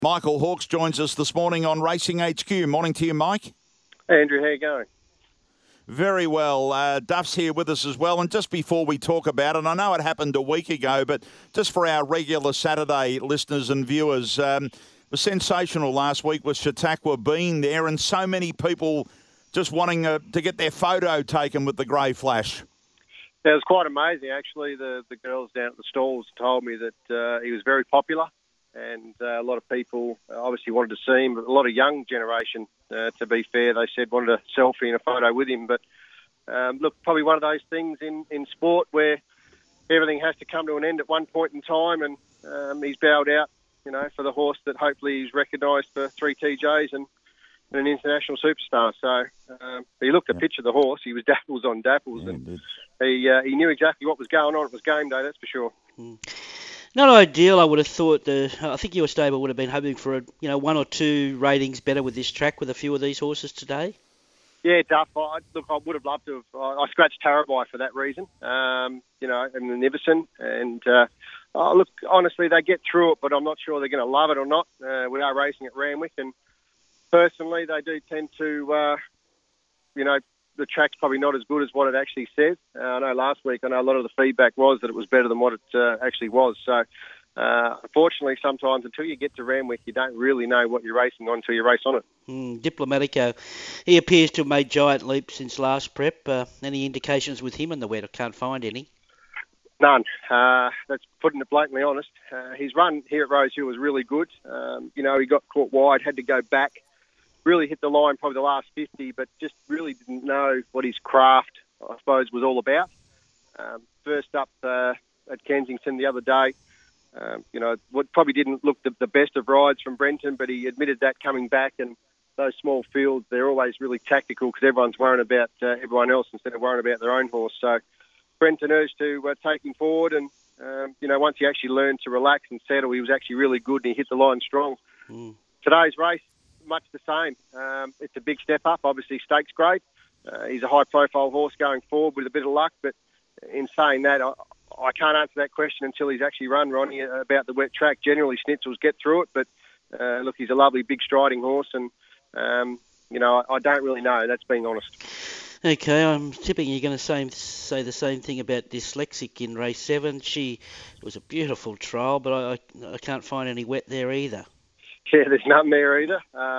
Michael Hawkes joins us this morning on Racing HQ. Morning to you, Mike. Hey, Andrew, how you going? Very well. Duff's here with us as well. And just before we talk about it, I know it happened a week ago, but just for our regular Saturday listeners and viewers, it was sensational last week with Chautauqua being there and so many people just wanting to get their photo taken with the Grey Flash. Yeah, it was quite amazing, actually. The girls down at the stalls told me that he was very popular and a lot of people obviously wanted to see him. But a lot of young generation, to be fair, they said wanted a selfie and a photo with him. But look, probably one of those things in sport where everything has to come to an end at one point in time, and he's bowed out, for the horse that hopefully he's recognised for 3 TJs and an international superstar. So he looked a picture of the horse. He was dapples on dapples, and he knew exactly what was going on. It was game day, that's for sure. Not ideal, I would have thought. I think your stable would have been hoping for 1 or 2 ratings better with this track with a few of these horses today. Yeah, Duff. I would have loved to have. I scratched Tarabai for that reason. And the Niverson. And look, honestly, they get through it, but I'm not sure they're going to love it or not. We are racing at Randwick, and personally, they do tend to, the track's probably not as good as what it actually says. I know last week, a lot of the feedback was that it was better than what it actually was. So, unfortunately, sometimes until you get to Randwick, you don't really know what you're racing on until you race on it. Diplomatico, he appears to have made giant leaps since last prep. Any indications with him in the wet? I can't find any. None. That's putting it blatantly honest. His run here at Rosehill was really good. He got caught wide, had to go back. Really hit the line probably the last 50, but just really didn't know what his craft, I suppose, was all about. First up at Kensington the other day, what probably didn't look the best of rides from Brenton, but he admitted that coming back. And those small fields, they're always really tactical because everyone's worrying about everyone else instead of worrying about their own horse. So Brenton urged to take him forward, and once he actually learned to relax and settle, he was actually really good and he hit the line strong. Today's race, much the same. It's a big step up, obviously stakes grade. He's a high-profile horse going forward with a bit of luck, but in saying that, I can't answer that question until he's actually run, Ronnie, about the wet track. Generally, Schnitzels get through it, but look, he's a lovely, big striding horse, and, I don't really know, that's being honest. Okay, I'm tipping you're going to say the same thing about Dyslexic in race 7. It was a beautiful trial, but I can't find any wet there either. Yeah, there's nothing there either.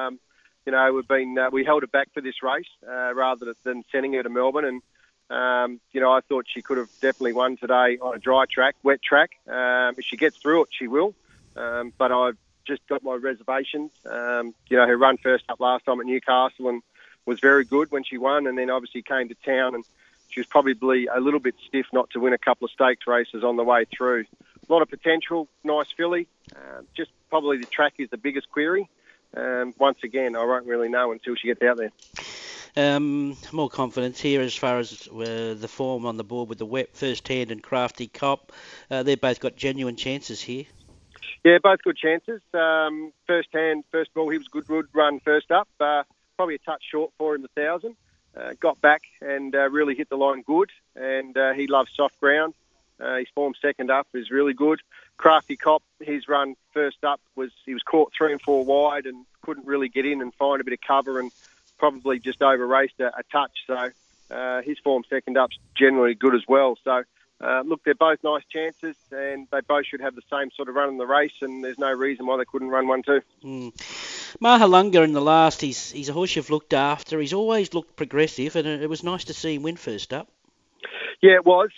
We held it back for this race rather than sending her to Melbourne, and I thought she could have definitely won today on a dry track, wet track. If she gets through it, she will. But I've just got my reservations. Her run first up last time at Newcastle and was very good when she won, and then obviously came to town, and she was probably a little bit stiff not to win a couple of stakes races on the way through. A lot of potential, nice filly. Just probably the track is the biggest query. Once again, I won't really know until she gets out there. More confidence here as far as the form on the board with the wet First Hand and Crafty Cop. They've both got genuine chances here. Yeah, both good chances. First Hand, first of all, he was good run first up. Probably a touch short for him, 1,000. Got back and really hit the line good, and he loves soft ground. His form second up is really good. Crafty Cop, his run first up he was caught 3 and 4 wide and couldn't really get in and find a bit of cover and probably just over raced a touch. So his form second up's generally good as well. So look, they're both nice chances, and they both should have the same sort of run in the race, and there's no reason why they couldn't run one too. Mahalunga in the last, he's a horse you've looked after. He's always looked progressive, and it was nice to see him win first up. Yeah, it was.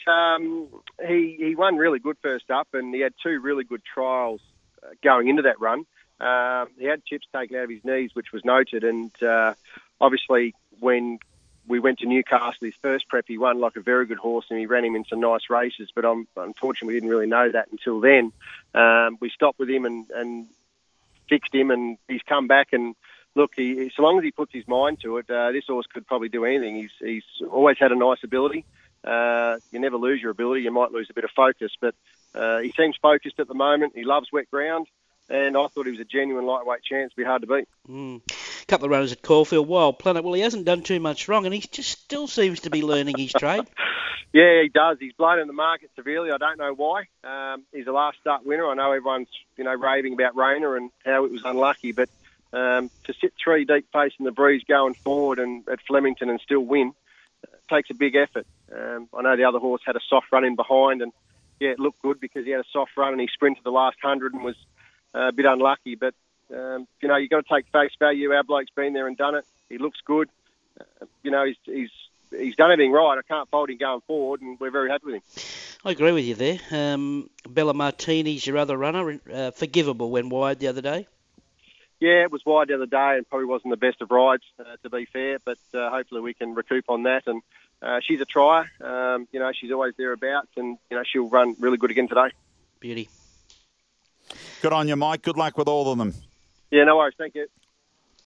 He won really good first up, and he had 2 really good trials going into that run. He had chips taken out of his knees, which was noted, and obviously when we went to Newcastle, his first prep, he won like a very good horse, and he ran him in some nice races, but unfortunately we didn't really know that until then. We stopped with him and fixed him, and he's come back, and look, so long as he puts his mind to it, this horse could probably do anything. He's always had a nice ability. You never lose your ability. You might lose a bit of focus, but he seems focused at the moment. He loves wet ground, and I thought he was a genuine lightweight chance. It'd be hard to beat. Couple of runners at Caulfield, Wild Planet. Well, he hasn't done too much wrong, and he just still seems to be learning his trade. Yeah, he does. He's blown in the market severely. I don't know why. He's a last start winner. I know everyone's, raving about Rayner and how it was unlucky, but to sit 3 deep facing the breeze going forward and at Flemington and still win takes a big effort. I know the other horse had a soft run in behind, and it looked good because he had a soft run and he sprinted the last 100 and was a bit unlucky. But you've got to take face value. Our bloke's been there and done it. He looks good. He's done everything right. I can't fault him going forward, and we're very happy with him. I agree with you there. Bella Martini's your other runner, forgivable when wide the other day. Yeah, it was wide the other day and probably wasn't the best of rides, to be fair, but hopefully we can recoup on that. And she's a trier. She's always thereabouts, and, she'll run really good again today. Beauty. Good on you, Mike. Good luck with all of them. Yeah, no worries. Thank you.